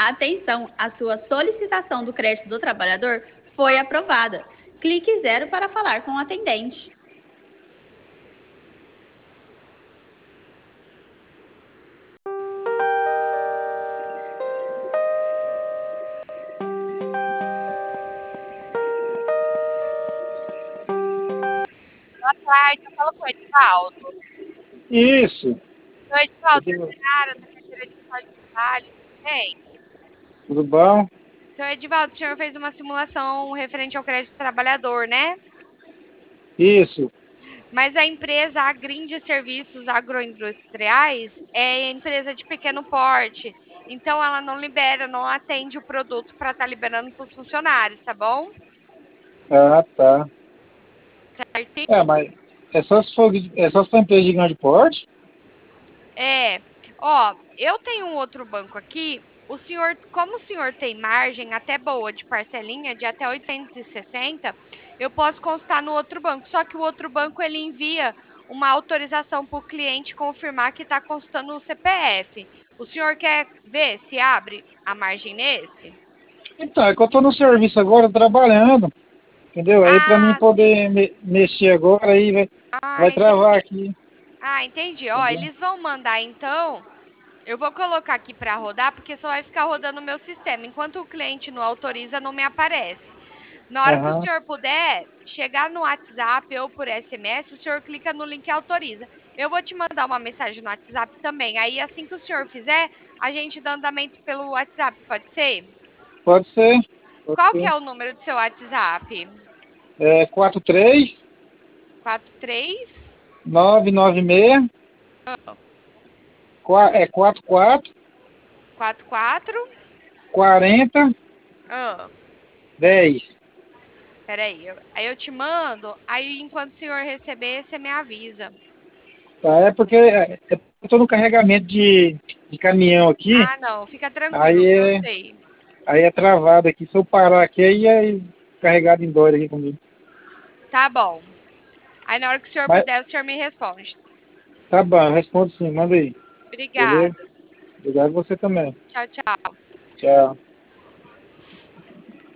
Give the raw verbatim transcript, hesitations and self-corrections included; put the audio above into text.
Atenção, a sua solicitação do crédito do trabalhador foi aprovada. Clique zero para falar com o atendente. Boa tarde, eu falo com o Edivaldo. Isso. Oi, Edivaldo, Tudo, terceira da carteira de escola de trabalho, tudo bem? tudo bom? Então, Edivaldo, o senhor fez uma simulação referente ao crédito trabalhador, né? Isso. Mas a empresa Agrin de Serviços Agroindustriais é empresa de pequeno porte, então ela não libera, não atende o produto para estar liberando para os funcionários, tá bom? Ah, tá. Certinho? É, mas é só se for, é só se for empresa de grande porte? É, ó, eu tenho um outro banco aqui. O senhor, como o senhor tem margem até boa de parcelinha de até oitocentos e sessenta, eu posso constar no outro banco. Só que o outro banco ele envia uma autorização para o cliente confirmar que está constando o C P F. O senhor quer ver se abre a margem nesse? Então, é que eu tô no serviço agora, trabalhando, entendeu? Aí pra mim Ah, sim. poder me- mexer agora, aí vai, Ah, vai travar entendi. aqui, Ah, entendi. Ó, entendeu? eles vão mandar então. Eu vou colocar aqui para rodar, porque só vai ficar rodando o meu sistema. Enquanto o cliente não autoriza, não me aparece. Na hora que o Aham. senhor puder chegar no WhatsApp ou por S M S, o senhor clica no link e autoriza. Eu vou te mandar uma mensagem no WhatsApp também. Aí, assim que o senhor fizer, a gente dá andamento pelo WhatsApp, pode ser? Pode ser, pode Qual que ser. é o número do seu WhatsApp? É quatro três Quatro três nove nove seis, qua- é quatro quatro quatro quatro. quarenta Ah, dez. peraí. eu- Aí eu te mando. Aí, enquanto o senhor receber, você me avisa. Tá? É porque é, é, eu tô no carregamento de, de caminhão aqui, Ah, não, fica tranquilo, aí que eu é, sei. aí é travado aqui. Se eu parar aqui, aí é carregado em dólar aqui comigo. Tá bom. Aí na hora que o senhor Mas puder, o senhor me responde. tá bom, responde sim, manda aí. Beleza? Obrigada. Obrigado você também. Tchau, tchau. Tchau.